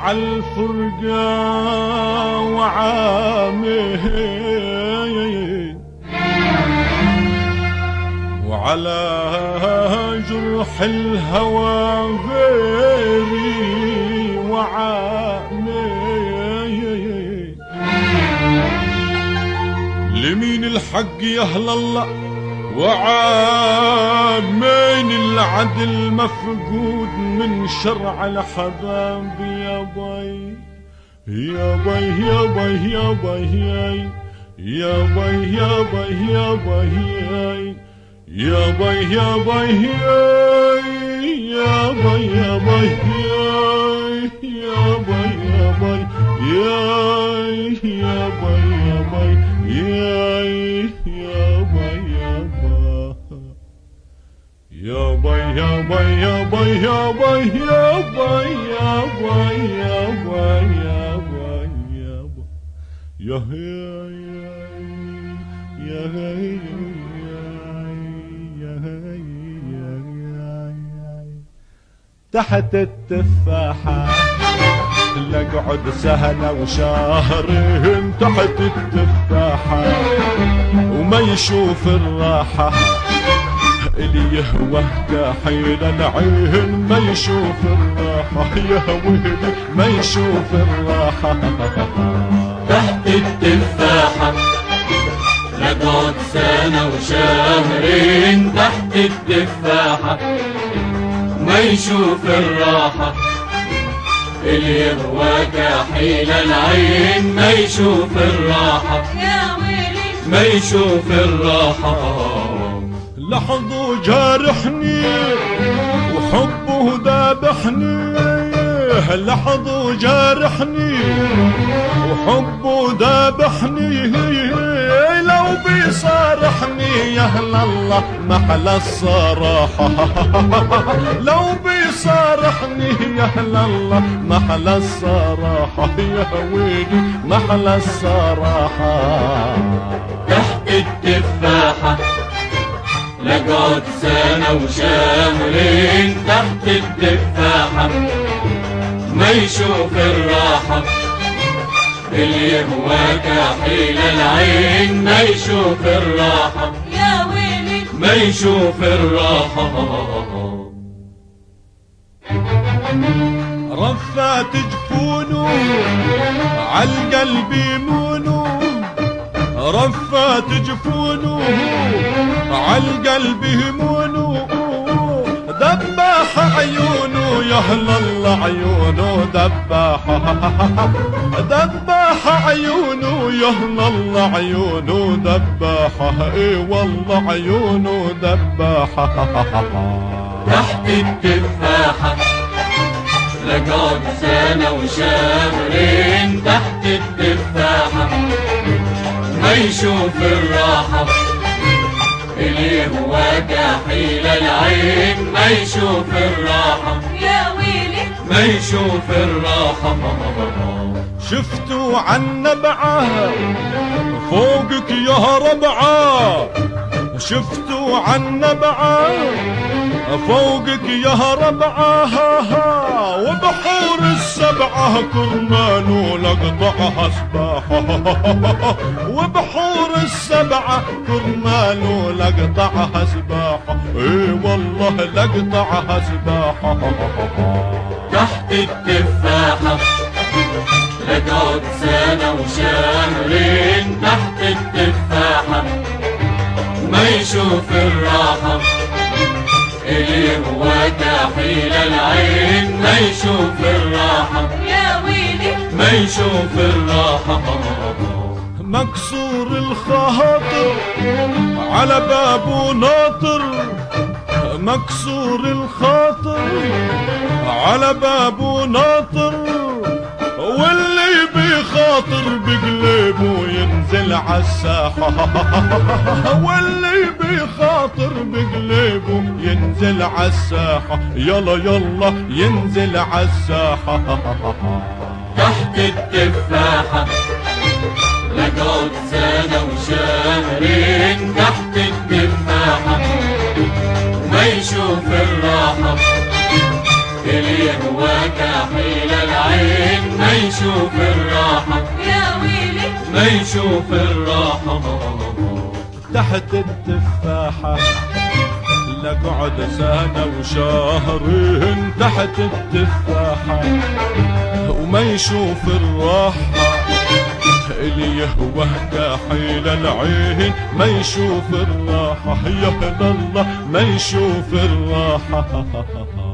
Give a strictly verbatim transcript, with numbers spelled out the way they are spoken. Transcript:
عالفرقة وعامين وعلى جرح الهوى غيري وعامين لمين الحق يهلا الله وعامين العدل مفقود من شرع الحباب يا باي يا باي يا باي يا باي يا باي يا باي يا باي يا باي يا باي يا باي يا باي يا باي يا باي يا يا باي يا باي يا يا باي يا باي يا باي يا باي يا باي يا باي يا باي يا باي يا باي يا باي يا يا يا تحت التفاحة لقعد سهلة وشهرين تحت التفاحة وما يشوف الراحة اللي يهوى كحيل العين ما يشوف الراحة يا ويلي ما يشوف الراحة تحت التفاحة لقعد سنة وشهرين تحت التفاحة ما يشوف الراحة اللي يهوى كحيل العين ما يشوف الراحة يا ويلي ما يشوف الراحة لحظه جارحني وحبه ذابحني لحظه جارحني وحبه ذابحني لو بيصارحني يا اهل الله محلى الصراحة لو بيصارحني يا اهل الله محلى الصراحة يا ويلي محلى الصراحة تحت التفاحة لقعد سنة وشهرين تحت التفاحة ما يشوف الراحة اللي يهوى كحيل العين ما يشوف الراحة يا ويلي ما يشوف الراحة رفات جفونه عالقلب يمونه رفات جفونه عالقلب يمونه دباح عيونه يا اهل الله عيونه دباحة دباح عيونه يا اهل الله عيونه دباحة اي والله عيونه دباحة تحت التفاحة لقعد سنة وشهرين تحت التفاحة ما يشوف الراحة اللي هو كحيل العين ما يشوف الراحة يا ويلي ما يشوف الراحة شفتوا عالنبعة فوقك يا ربعة شفتوا عالنبعة فوقك يا ربعة وبحور السبعة كرمال لقطعها سباحة وبحور السبعة كرمال لقطعها سباحة اي والله لقطعها سباحة تحت التفاحة لقعد سنة وشهرين تحت التفاحة ما يشوف الراحة اللي هو كحيل العين ما يشوف الراحة يا ويلي ما يشوف الراحة مكسور الخاطر على بابه ناطر مكسور الخاطر على بابه ناطر واللي بيخاطر بقلبه ينزل عالساحة واللي بيخاطر بقلبه ينزل عالساحة يلا يلا ينزل عالساحة تحت التفاحة لقعد سنة وشهرين تحت التفاحة ما يشوف الراحة اللي هو كحيل العين ما يشوف الراحة يا ويلي ما يشوف الراحة تحت التفاحة لقعد سنة وشهرين تحت التفاحة وما يشوف الراحة اللي يهوى كحيل العين ما يشوف الراحة يا الله ما يشوف الراحة